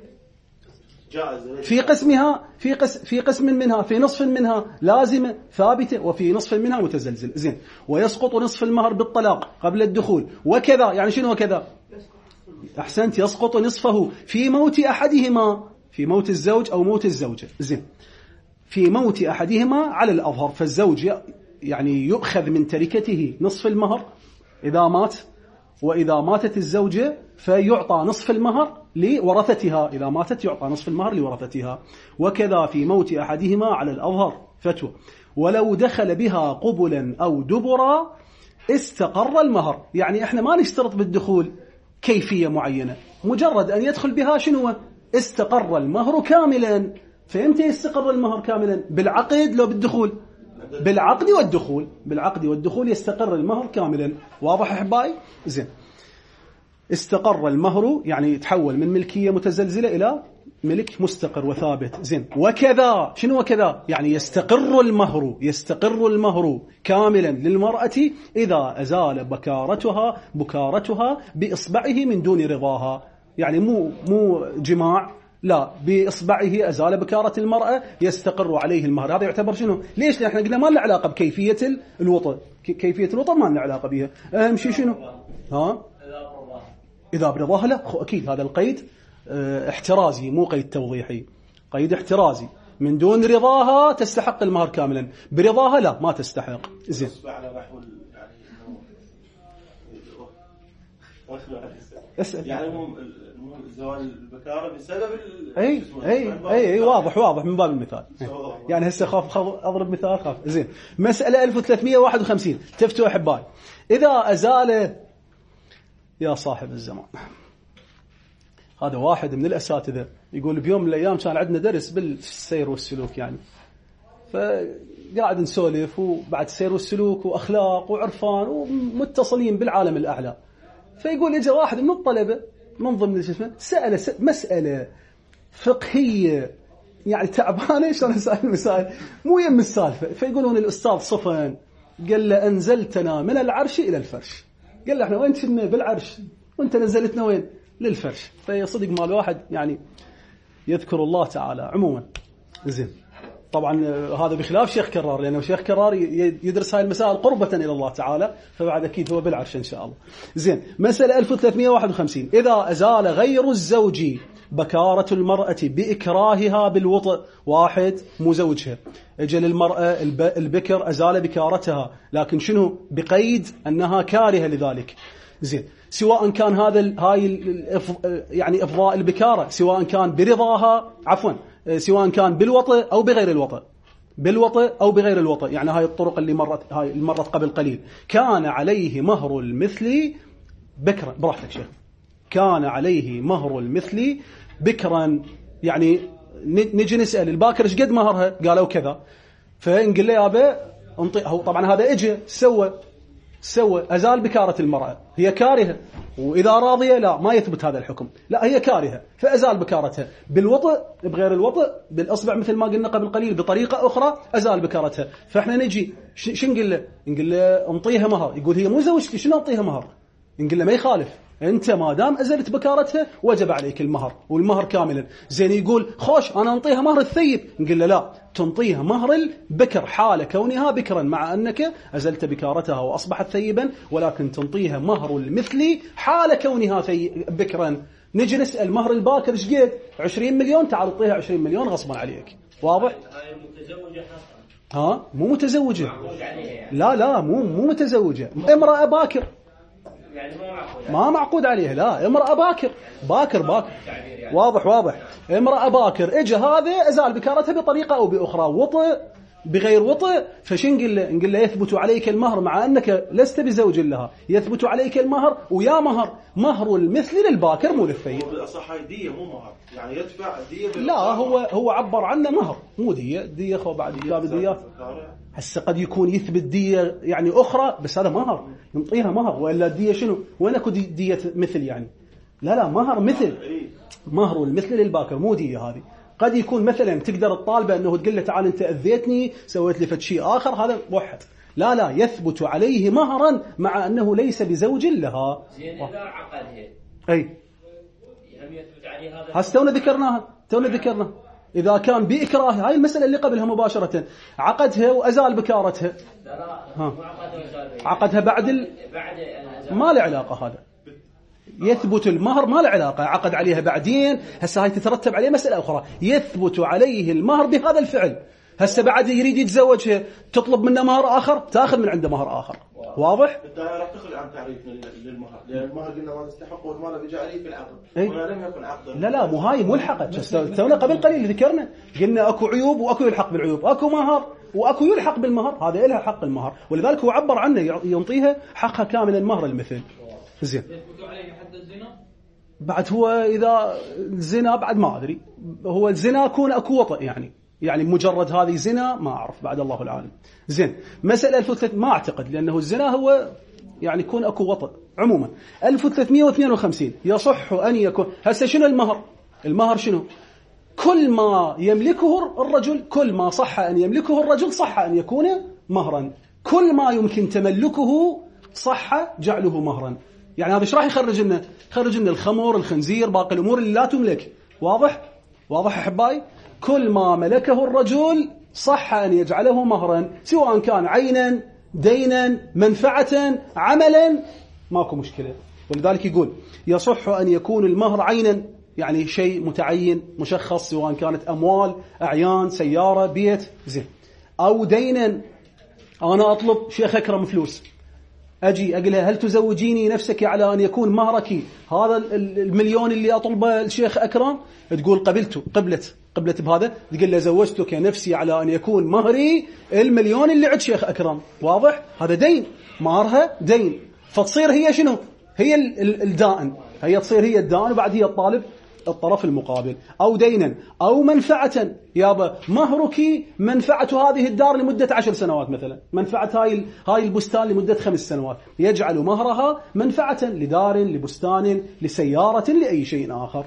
Speaker 1: في قسمها، في قس في قسم منها، في نصف منها لازمة ثابتة، وفي نصف منها متزلزل. زين، ويسقط نصف المهر بالطلاق قبل الدخول. وكذا يعني شنو وكذا؟ أحسنت، يسقط نصفه في موت أحدهما، في موت الزوج أو موت الزوجة. زين، في موت أحدهما على الأظهر، فالزوج يعني يؤخذ من تركته نصف المهر إذا مات، وإذا ماتت الزوجة فيعطى نصف المهر لورثتها. إذا ماتت يعطى نصف المهر لورثتها. وكذا في موت أحدهما على الأظهر. فتوى، ولو دخل بها قبلا أو دبرا استقر المهر. يعني احنا ما نشترط بالدخول كيفية معينة، مجرد أن يدخل بها شنو؟ استقر المهر كاملا. فإمتى يستقر المهر كاملا؟ بالعقد لو بالدخول؟ بالعقد والدخول، بالعقد والدخول يستقر المهر كاملا. واضح أحبائي؟ زين، استقر المهر يعني يتحول من ملكية متزلزلة إلى ملك مستقر وثابت. زين، وكذا شنو وكذا؟ يعني يستقر المهر، يستقر المهر كاملا للمرأة إذا أزال بكارتها بكارتها بإصبعه من دون رضاها. يعني مو مو جماع، لا، بإصبعه أزال بكارة المرأة يستقر عليه المهر. هذا يعتبر شنو؟ ليش؟ لأن احنا قلنا ما لنا علاقة بكيفية الوطء، كيفية الوطء ما لنا علاقة بها. أهم شيء شنو؟ ها؟ إذا برضاها لا، أكيد هذا القيد اه احترازي، مو قيد توضيحي، قيد احترازي. من دون رضاها تستحق المهر كاملا، برضاها لا، ما تستحق. زين، اسأل.
Speaker 2: يعني مو زوال البكارة بسبب
Speaker 1: اي اي اي اي واضح واضح من باب المثال. يعني هسه خاف اضرب مثال خاف. زين، مسألة ألف وثلاثمئة وواحد وخمسين، تفتوا أحبائي، إذا أزال يا صاحب الزمان. هذا واحد من الأساتذة يقول بيوم من الأيام كان عندنا درس بالسير والسلوك، يعني فقاعد نسولف، وبعد السير والسلوك وأخلاق وعرفان ومتصلين بالعالم الأعلى. فيقول إجا واحد من الطلبة من ضمن الجسم سأل مسألة فقهية يعني تعبانة، شلون أسأل المسائل مو يم السالفة. فيقولون الأستاذ صفن قال له أنزلتنا من العرش إلى الفرش. قال له إحنا وين كنا بالعرش وأنت نزلتنا وين؟ للفرش. فيصدق مال واحد يعني يذكر الله تعالى عموما. زين، طبعا هذا بخلاف شيخ كرار، لأنه شيخ كرار يدرس هاي المسائل قربة إلى الله تعالى، فبعد أكيد هو بالعرش إن شاء الله. زين، مسألة ألف وثلاثمئة وواحد وخمسين، إذا أزال غير الزوج بكارة المرأة بإكراهها بالوطء. واحد مو زوجها، أجل المرأة البكر أزال بكارتها، لكن شنو؟ بقيد أنها كارهة لذلك. زين، سواء كان هذا هاي يعني إفضاء البكارة سواء كان برضاها، عفوا سواء كان بالوطء أو بغير الوطء، بالوطء أو بغير الوطء، يعني هاي الطرق اللي مرت هاي مرت قبل قليل. كان عليه مهر المثل بكرا، براحتك شيخ. كان عليه مهر المثل بكرا، يعني نجي نسأل الباكر ايش قد مهرها؟ قالوا كذا، فنقول له يابا انطي. هو طبعا هذا اجى سوى سوى أزال بكارة المرأة، هي كارهة، وإذا راضية لا ما يثبت هذا الحكم، لا هي كارهة فأزال بكارتها بالوطء بغير الوطء، بالأصبع مثل ما قلنا قبل قليل، بطريقة أخرى أزال بكارتها. فإحنا نجي شو نقول له؟ نقول له انطيها مهر. يقول هي مو زوجتي، شنو انطيها مهر؟ نقول له ما يخالف، أنت ما دام أزلت بكارتها وجب عليك المهر، والمهر كاملا. زين يقول خوش أنا أنطيها مهر الثيب، نقول له لا، تنطيها مهر البكر حال كونها بكرا، مع أنك أزلت بكارتها وأصبحت ثيبا، ولكن تنطيها مهر المثل حال كونها بكرا. نجي نسأل مهر الباكر ايش قد؟ عشرين مليون، تعال اعطيها عشرين مليون غصبا عليك. واضح؟
Speaker 3: هاي متزوجة حقا.
Speaker 1: ها مو متزوجة، لا لا مو مو متزوجة، امرأة باكر،
Speaker 3: يعني ما معقود
Speaker 1: ما معقود عليها، لا امرأة باكر باكر باكر واضح واضح. امرأة باكر اجى هذا أزال بكارتها بطريقة أو بأخرى، وطئ بغير وطئ، فشن نقول له؟ نقول له يثبت عليك المهر مع أنك لست بزوج لها، يثبت عليك المهر، ويا مهر مهر المثل للباكر مو للثيب.
Speaker 2: بالأصح هاي دية مو مهر، يعني يدفع دية.
Speaker 1: لا هو هو عبر عنه مهر مو دية، دية خو بعد كتاب الديات. هسه قد يكون يثبت دية يعني أخرى، بس هذا مهر ينطيها مهر، وإلا دية شنو؟ وين أكو دية مثل يعني؟ لا لا مهر مثل، مهر المثل للباكر مو دية هذه. قد يكون مثلا تقدر الطالبة أنه تقول له تعال أنت أذيتني سويت لي فد شيء آخر، هذا موحد. لا لا يثبت عليه مهرا مع أنه ليس بزوج لها.
Speaker 3: زين إذا عقدها
Speaker 1: أي
Speaker 3: هم يثبت عليه هذا.
Speaker 1: هسه تونا ذكرناها تونا ذكرنا إذا كان بإكراه، هاي المسألة اللي قبلها مباشرة، عقدها وأزال بكارتها. ها. عقدها بعد ال... ما له علاقة، هذا يثبت المهر ما له علاقة، عقد عليها بعدين، هسه هاي تترتب عليه مسألة أخرى، يثبت عليه المهر بهذا الفعل. هسه بعد يريد يتزوجها، تطلب منه مهر آخر، تأخذ من عنده مهر آخر. واضح؟
Speaker 2: انت راح تخرج عن تعريف للمهر، لأن المهر قلنا ما تستحق والمال بيجي عليه في العقد، ولا لم يكن عقد.
Speaker 1: لا لا مو هاي ملحقة، تونا قبل قليل ذكرنا قلنا اكو عيوب واكو يلحق بالعيوب، اكو مهر واكو يلحق بالمهر، هذا لها حق المهر، ولذلك هو عبر عنه ينطيها حقها كاملا مهر المثل. زين بعد هو إذا الزنا بعد ما أدري، هو الزنا يكون أكو وطئ يعني يعني مجرد هذه زنا ما أعرف، بعد الله العالم. زين مسألة ألف وثلاثمائة ما أعتقد، لأنه الزنا هو يعني يكون أكو وطئ. عموما ألف وثلاثمائة واثنين وخمسين يصح أن يكون. هسه شنو المهر؟ المهر شنو؟ كل ما يملكه الرجل، كل ما صح أن يملكه الرجل صح أن يكون مهرا، كل ما يمكن تملكه صح جعله مهرا. يعني هذا ايش راح يخرج لنا؟ يخرج لنا الخمر، الخنزير، باقي الأمور اللي لا تملك. واضح؟ واضح أحبائي؟ كل ما ملكه الرجل صح أن يجعله مهرا، سواء كان عينا، دينا، منفعة، عملا، ماكو مشكلة. ولذلك يقول يصح أن يكون المهر عينا، يعني شيء متعين مشخص، سواء كانت أموال، أعيان، سيارة، بيت، زين، أو دينا. أنا أطلب شيخ أكرم فلوس، أجي أقولها هل تزوجيني نفسك على أن يكون مهرك هذا المليون اللي أطلبه الشيخ أكرم؟ تقول قبلته، قبلت قبلت بهذا، تقول له زوجتك نفسي على أن يكون مهري المليون اللي عند شيخ أكرم. واضح؟ هذا دين، مهرها دين، فتصير هي شنو؟ هي الدائن، هي تصير هي الدائن، وبعد هي الطالب الطرف المقابل. أو دينا أو منفعة، يابا مهرك منفعة هذه الدار لمدة عشر سنوات مثلا، منفعة هاي هاي البستان لمدة خمس سنوات، يجعل مهرها منفعة لدار، لبستان، لسيارة، لأي شيء آخر.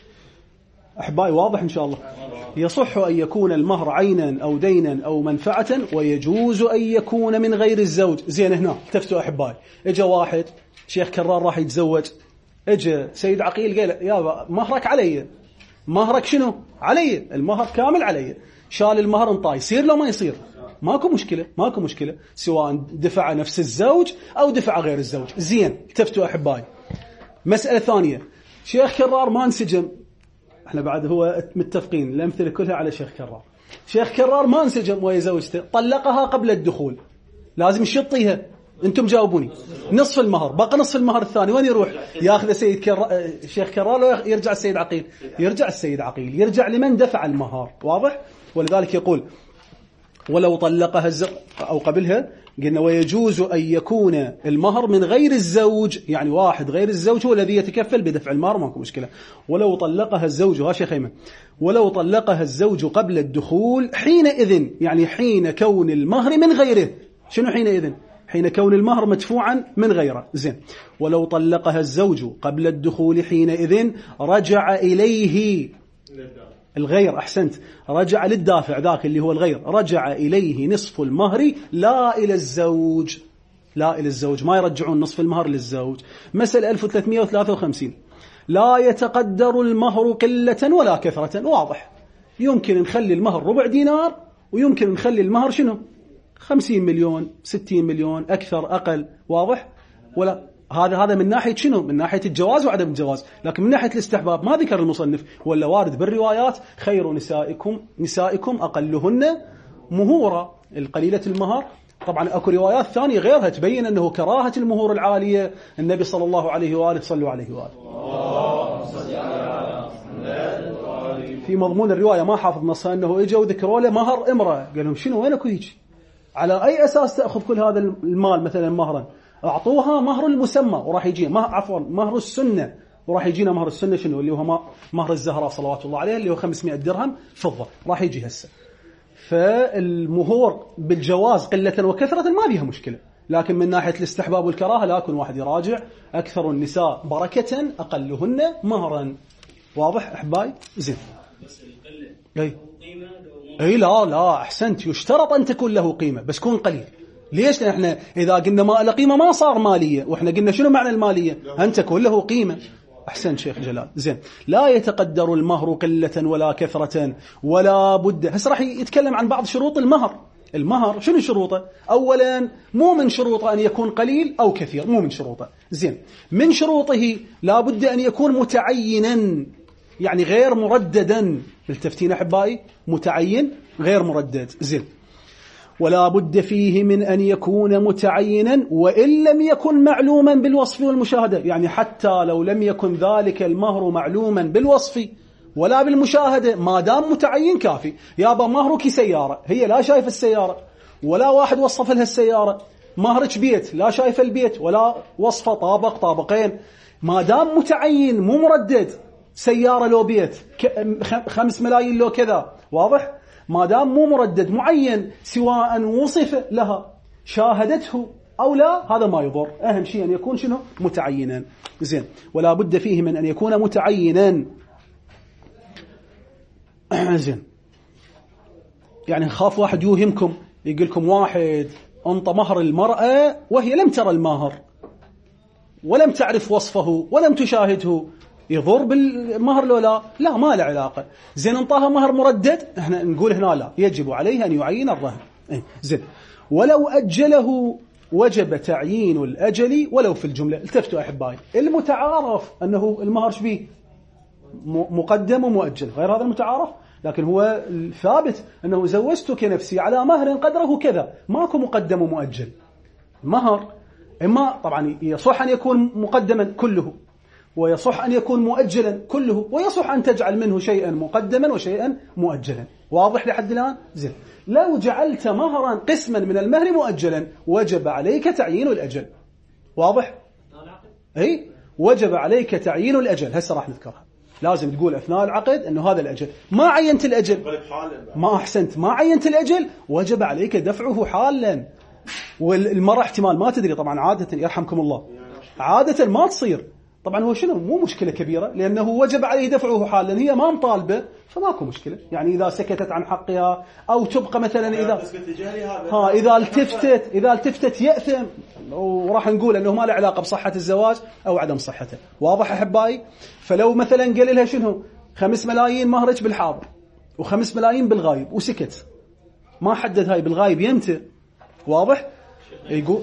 Speaker 1: أحبائي واضح إن شاء الله؟ يصح أن يكون المهر عينا أو دينا أو منفعة، ويجوز أن يكون من غير الزوج. زين هنا التفتوا أحبائي، إجا واحد شيخ كرار راح يتزوج، اجى سيد عقيل قال يا مهرك علي، مهرك شنو علي؟ المهر كامل علي. شال المهر انطاه، يصير لو ما يصير؟ ماكو مشكلة، ماكو مشكلة، سواء دفع نفس الزوج أو دفع غير الزوج. زين التفتوا أحبائي. مسألة ثانية، شيخ كرار ما انسجم، احنا بعد هو متفقين الأمثلة كلها على شيخ كرار. شيخ كرار ما انسجم ويا زوجته، طلقها قبل الدخول، لازم يشطيها. انتم جاوبوني، نصف المهر، بقى نصف المهر الثاني وين يروح؟ ياخذ سيد كرار، شيخ كرار، يرجع السيد عقيل، يرجع السيد عقيل، يرجع لمن دفع المهر. واضح؟ ولذلك يقول ولو طلقها الزوج أو قبلها قلنا ويجوز أن يكون المهر من غير الزوج، يعني واحد غير الزوج هو الذي يتكفل بدفع المهر، ماكو مشكلة. ولو طلقها الزوج، ها شيخ أيمن، ولو طلقها الزوج قبل الدخول حينئذ، يعني حين كون المهر من غيره. شنو حينئذ؟ حين كون المهر مدفوعا من غيره. زين. ولو طلقها الزوج قبل الدخول حينئذ رجع إليه الغير، أحسنت، رجع للدافع ذاك اللي هو الغير، رجع إليه نصف المهر لا إلى الزوج، لا إلى الزوج، ما يرجعون نصف المهر للزوج. مسألة ألف وثلاثمئة وثلاثة وخمسين. لا يتقدر المهر قلة ولا كثرة. واضح، يمكن نخلي المهر ربع دينار، ويمكن نخلي المهر شنو خمسين مليون، ستين مليون، أكثر أقل. واضح؟ ولا هذا هذا من ناحية شنو؟ من ناحية الجواز وعدم الجواز. لكن من ناحية الاستحباب ما ذكر المصنف، ولا وارد بالروايات خير نسائكم نسائكم أقلهن مهورا، القليلة المهر. طبعا أكو روايات ثانية غيرها تبين أنه كراهة المهور العالية. النبي صلى الله عليه وآله صلوا عليه وآله في مضمون الرواية ما حافظ نصها أنه إجوا وذكروا له مهر امرأة، قال لهم شنو وينك هيك؟ على أي أساس تأخذ كل هذا المال مثلا مهرا؟ أعطوها مهر المسمى وراح يجينا مهر، عفوا مهر السنة، وراح يجينا مهر السنة شنو اللي هو مهر الزهراء صلوات الله عليها اللي هو خمسمئة درهم فضة، راح يجي هسه. فالمهور بالجواز قلة وكثرة ما بيها مشكلة، لكن من ناحية الاستحباب والكراهة لا يكون واحد يراجع. أكثر النساء بركة أقلهن مهرا. واضح أحباي؟ زين. أي أي لا لا أحسنت، يشترط أن تكون له قيمة بس كون قليل. ليش؟ احنا إذا قلنا ما له قيمة ما صار مالية، وإحنا قلنا شنو معنى المالية؟ أن تكون له قيمة. أحسن شيخ جلال. زين. لا يتقدر المهر قلة ولا كثرة ولا بد. هس راح يتكلم عن بعض شروط المهر. المهر شنو شروطه؟ أولا مو من شروطه أن يكون قليل أو كثير، مو من شروطه. زين. من شروطه لا بد أن يكون متعينا، يعني غير مرددا. التفتين أحبائي، متعين غير مردد. زين. ولا بد فيه من أن يكون متعينا وإن لم يكن معلوما بالوصف والمشاهدة، يعني حتى لو لم يكن ذلك المهر معلوما بالوصف ولا بالمشاهدة، ما دام متعين كافي. يابا مهرك سيارة، هي لا شايف السيارة ولا واحد وصف لها السيارة. مهرك بيت، لا شايف البيت ولا وصفه طابق طابقين. ما دام متعين مو مردد، سيارة لو بيت، خمس ملايين لو كذا. واضح؟ ما دام مو مردد معين، سواء وصف لها شاهدته أو لا، هذا ما يضر. أهم شيء أن يكون شنو؟ متعينا. زين. ولا بد فيه من أن يكون متعينا. زين. يعني نخاف واحد يوهمكم يقول لكم واحد أنطى مهر المرأة وهي لم ترى المهر ولم تعرف وصفه ولم تشاهده، يضر بالمهر لو لا؟ لا، ما له علاقة. زين. انطاها مهر مردد، احنا نقول هنا لا، يجب عليه أن يعين الرهن. ايه. زين. ولو أجله وجب تعيين الأجل ولو في الجملة. التفتوا أحبائي، المتعارف أنه المهر شبيه مقدم ومؤجل، غير هذا المتعارف. لكن هو الثابت أنه زوجتك نفسي على مهر قدره كذا، ماكو مقدم ومؤجل. المهر إما طبعا يصح أن يكون مقدما كله، ويصح أن يكون مؤجلا كله، ويصح أن تجعل منه شيئا مقدما وشيئا مؤجلا. واضح لحد الآن؟ زين. لو جعلت مهرا قسما من المهر مؤجلا وجب عليك تعيين الأجل. واضح؟ أي وجب عليك تعيين الأجل. هسه راح نذكرها. لازم تقول أثناء العقد أنه هذا الأجل. ما عينت الأجل، ما أحسنت، ما عينت الأجل، وجب عليك دفعه حالا. والمرأة احتمال ما تدري، طبعا عادة يرحمكم الله عادة ما تصير. طبعا هو شنو مو مشكلة كبيرة، لأنه وجب عليه دفعه حالا، هي ما مطالبة فماكو مشكلة. يعني إذا سكتت عن حقها أو تبقى مثلا إذا ها إذا التفتت إذا التفتت يأثم، وراح نقول أنه ما له علاقة بصحة الزواج أو عدم صحته. واضح أحبائي؟ فلو مثلا قال لها شنو خمس ملايين مهرج بالحاضر وخمس ملايين بالغايب وسكت، ما حدد هاي بالغايب يمتى. واضح؟ يقول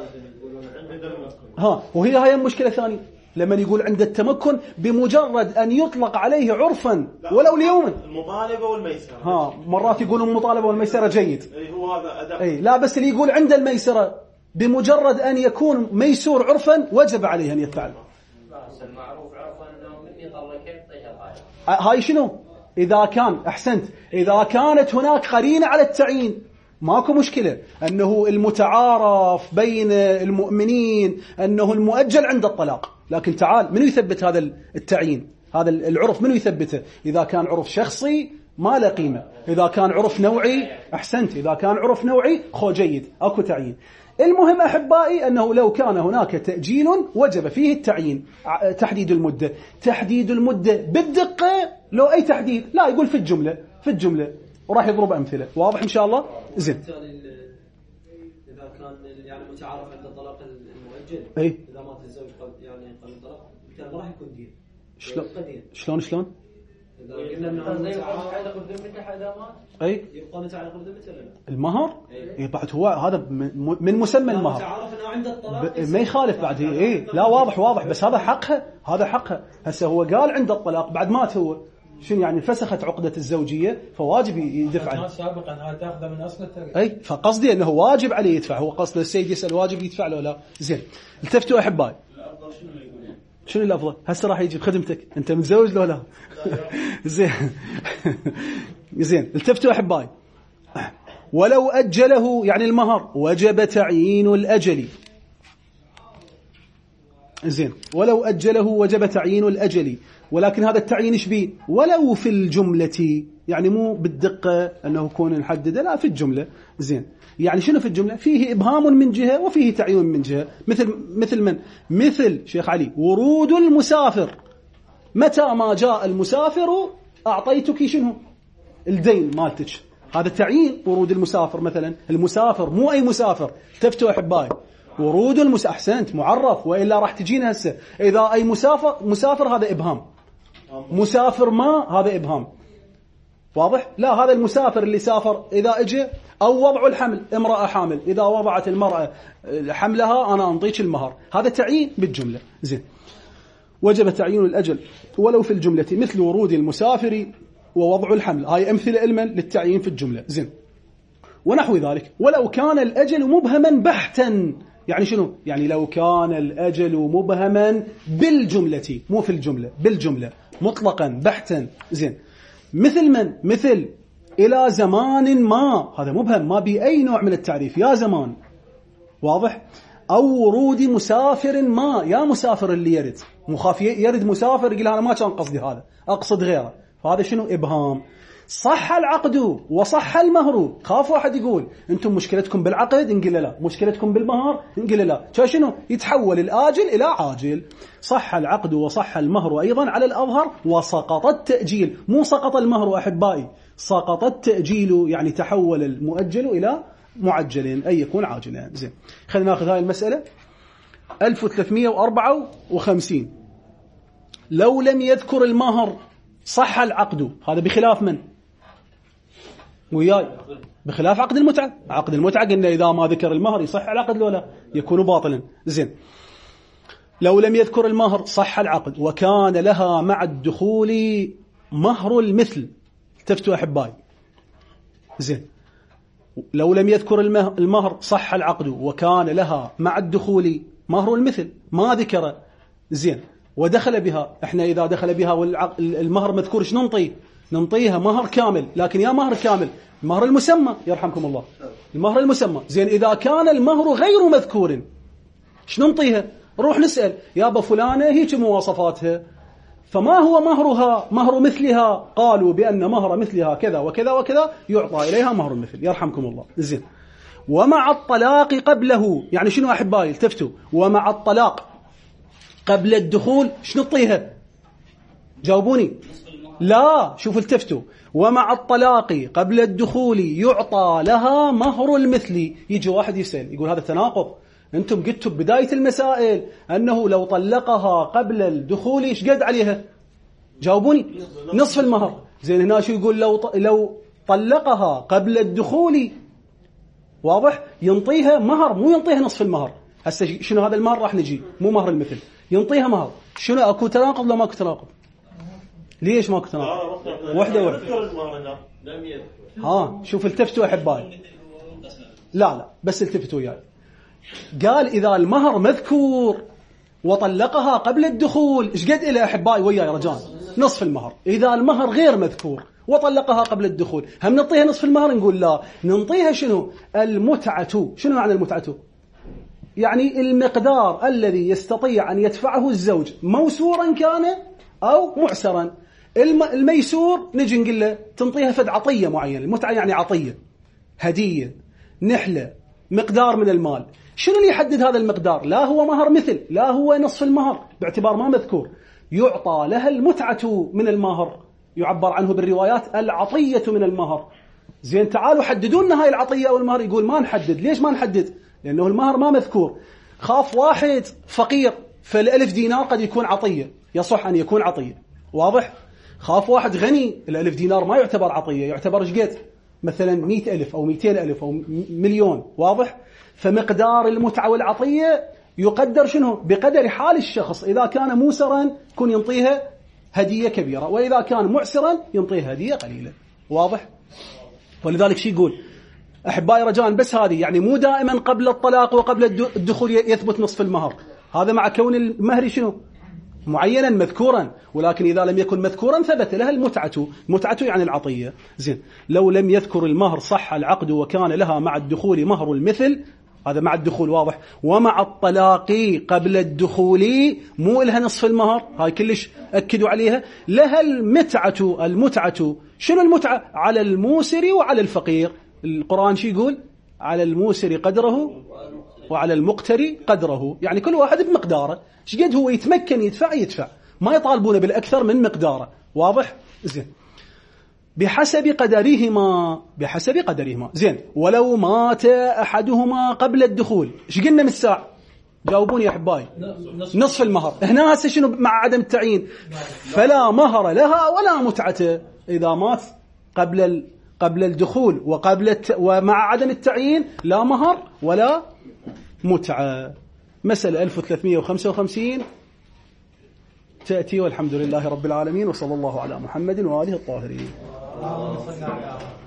Speaker 1: ها وهي هاي المشكلة ثانية، لما يقول عند التمكن بمجرد أن يطلق عليه عرفا ولو ليوم.
Speaker 2: المطالبة والميسرة. ها
Speaker 1: مرات يقولون المطالبة والميسرة جيد.
Speaker 2: أي هو هذا أداء.
Speaker 1: أي لا، بس اللي يقول عند الميسرة بمجرد أن يكون ميسور عرفا وجب عليه أن يفعل.
Speaker 3: المعروف عرفا أنه مني طلقت
Speaker 1: هاي شنو؟ إذا كان أحسنت إذا كانت هناك قرينة على التعيين، ماكو مشكلة أنه المتعارف بين المؤمنين أنه المؤجل عند الطلاق، لكن تعال منو يثبت هذا التعيين؟ هذا العرف منو يثبته؟ إذا كان عرف شخصي ما له قيمة، إذا كان عرف نوعي أحسنت، إذا كان عرف نوعي خو جيد أكو تعيين. المهم أحبائي أنه لو كان هناك تأجيل وجب فيه التعيين، تحديد المدة. تحديد المدة بالدقة لو أي تحديد، لا يقول في الجملة في الجملة وراح يضرب أمثلة. واضح إن شاء الله؟ زين.
Speaker 4: إذا كان يعني متعارف عند الطلاق المؤجل،
Speaker 1: أي
Speaker 4: إذا مات الزوج يعني قبل الطلاق كان ما راح يكون دين.
Speaker 1: شلون شلون شلون؟
Speaker 4: إذا قلنا إنه متعارف
Speaker 1: أي
Speaker 4: يبقى متعلق بذمته ولا لا؟
Speaker 1: المهر إيه بعد هو هذا من مسمى المهر،
Speaker 4: متعارف إنه عند الطلاق
Speaker 1: ما يخالف بعد. إيه لا واضح واضح، بس هذا حقها، هذا حقها. هسه هو قال عند الطلاق بعد مات هو، شنو يعني فسخت عقدة الزوجية فواجب يدفع عنه.
Speaker 5: سابقا هذا تاخذه من اصل التركه.
Speaker 1: اي فقصدي انه واجب عليه يدفع، هو قصد السيد يسأل واجب يدفع له لا. زين التفتوا احبائي، شنو الافضل؟ هسه راح يجي بخدمتك، انت متزوج لو لا؟ زين زين التفتوا احبائي، ولو اجله يعني المهر وجب تعيين الاجل. زين ولو اجله وجب تعيين الاجل، ولكن هذا التعيين ايش بيه؟ ولو في الجملة، يعني مو بالدقة أنه يكون نحدده، لا في الجملة. زين يعني شنو في الجملة؟ فيه إبهام من جهة وفيه تعيين من جهة. مثل مثل من؟ مثل شيخ علي ورود المسافر، متى ما جاء المسافر أعطيتك شنو؟ الدين مالتك. هذا تعيين ورود المسافر. مثلا المسافر مو أي مسافر، تفتوا أحبائي ورود المسافر، أحسنت معرف، وإلا راح تجينا هسه إذا أي مسافر مسافر هذا إبهام، مسافر ما هذا إبهام. واضح؟ لا هذا المسافر اللي سافر إذا اجى، أو وضع الحمل، امرأة حامل إذا وضعت المرأة حملها أنا أنطيك المهر، هذا تعيين بالجملة. زين وجب تعيين الأجل ولو في الجملة، مثل ورود المسافر ووضع الحمل. هاي أمثلة علما للتعيين في الجملة. زين ونحو ذلك. ولو كان الأجل مبهما بحتا، يعني شنو؟ يعني لو كان الأجل مبهما بالجملة، مو في الجملة، بالجملة مطلقا بحتا. زين مثل من؟ مثل إلى زمان ما، هذا مبهم ما بأي نوع من التعريف، يا زمان. واضح؟ أو ورود مسافر ما، يا مسافر اللي يرد، مخاف يرد مسافر يقول أنا ما كان قصدي هذا، أقصد غيره، فهذا شنو؟ إبهام. صح العقد وصح المهر. خاف واحد يقول أنتم مشكلتكم بالعقد، نقول لا. مشكلتكم بالمهر، نقول لا. شنو؟ يتحول الآجل إلى عاجل. صح العقد وصح المهر أيضا على الأظهر، وسقط التأجيل. مو سقط المهر أحبائي، سقط التأجيل، يعني تحول المؤجل إلى معجل أي يكون عاجلا. زين خلينا ناخذ هاي المسألة. ألف وثلاثمئة وأربعة وخمسين لو لم يذكر المهر صح العقد. هذا بخلاف من؟ وياي بخلاف عقد المتعة. عقد المتعة قلنا إذا ما ذكر المهر يصح العقد لو لا يكون باطلا. زين لو لم يذكر المهر صح العقد وكان لها مع الدخول مهر المثل. التفتوا أحبائي. زين لو لم يذكر المهر صح العقد وكان لها مع الدخول مهر المثل، ما ذكر. زين ودخل بها، احنا إذا دخل بها والمهر مذكور شنو ننطيه؟ ننطيها مهر كامل، لكن يا مهر كامل المهر المسمى يرحمكم الله، المهر المسمى. زين إذا كان المهر غير مذكور شنو ننطيها؟ روح نسأل يا أبا فلانة هيك مواصفاتها، فما هو مهرها؟ مهر مثلها. قالوا بأن مهر مثلها كذا وكذا وكذا، يعطى إليها مهر المثل يرحمكم الله. زين ومع الطلاق قبله، يعني شنو أحبائي؟ التفتوا. ومع الطلاق قبل الدخول شنو نعطيها؟ جاوبوني. لا شوفوا التفتوا. ومع الطلاق قبل الدخول يعطى لها مهر المثل. يجي واحد يسأل يقول هذا تناقض، أنتم قلتوا بداية المسائل أنه لو طلقها قبل الدخول إيش قد عليها؟ جاوبوني. نصف المهر. زين هنا شو يقول؟ لو لو طلقها قبل الدخول، واضح؟ ينطيها مهر، مو ينطيها نصف المهر. هسه شنو هذا المهر؟ راح نجي مو مهر المثل، ينطيها مهر. شنو أكو تناقض لو ماكو تناقض؟ ليش ماكو تناقض؟ وحده وحده. ها شوف التفتوا أحبائي. لا لا بس التفتوا وياي. قال إذا المهر مذكور وطلقها قبل الدخول إيش قد إلى أحبائي وياي رجال؟ نصف المهر. إذا المهر غير مذكور وطلقها قبل الدخول، هم نعطيها نصف المهر؟ نقول لا، نعطيها شنو؟ المتعة. شنو معنى المتعة؟ يعني المقدار الذي يستطيع أن يدفعه الزوج، موسورا كان أو معسرا. الميسور نجي نقول له تنطيها فد عطية معينة. المتعة يعني عطية، هدية، نحلة، مقدار من المال. شنو اللي يحدد هذا المقدار؟ لا هو مهر مثل، لا هو نصف المهر باعتبار ما مذكور. يعطى لها المتعة من المهر، يعبر عنه بالروايات العطية من المهر. زين، تعالوا حددوا لنا هاي العطية أو المهر. يقول ما نحدد. ليش ما نحدد؟ لأنه المهر ما مذكور. خاف واحد فقير فالألف دينار قد يكون عطية، يصح أن يكون عطية، واضح؟ خاف واحد غني، الألف دينار ما يعتبر عطية، يعتبر شقد مثلا مئة ألف أو مئتين ألف أو مليون، واضح؟ فمقدار المتعة والعطية يقدر شنو؟ بقدر حال الشخص. إذا كان موسرا يكون ينطيها هدية كبيرة، وإذا كان معسرا ينطيها هدية قليلة، واضح؟ ولذلك شي يقول أحبائي رجاء، بس هذه يعني مو دائما قبل الطلاق وقبل الدخول يثبت نصف المهر، هذا مع كون المهر شنو؟ معينا مذكورا، ولكن إذا لم يكن مذكورا ثبت لها المتعة. متعة يعني العطية. زين، لو لم يذكر المهر صح العقد وكان لها مع الدخول مهر المثل، هذا مع الدخول واضح، ومع الطلاق قبل الدخول مو لها نصف المهر، هاي كلش أكدوا عليها، لها المتعة. المتعة شنو المتعة؟ على الموسر وعلى الفقير. القرآن شي يقول؟ على الموسر قدره وعلى المقتر قدره، يعني كل واحد بمقداره، شقد هو يتمكن يدفع يدفع، ما يطالبون بالأكثر من مقداره، واضح؟ زين، بحسب قدرهما، بحسب قدرهما. زين، ولو مات أحدهما قبل الدخول، ايش قلنا من الساعة؟ جاوبوني يا أحبائي. نصف المهر. هنا هسه شنو مع عدم التعيين؟ فلا مهر لها ولا متعة إذا مات قبل ال... قبل الدخول وقبل الت... ومع عدم التعيين لا مهر ولا متعة. مسألة ألف وثلاثمئة وخمسة وخمسين تأتي، والحمد لله رب العالمين، وصلى الله على محمد وآله الطاهرين.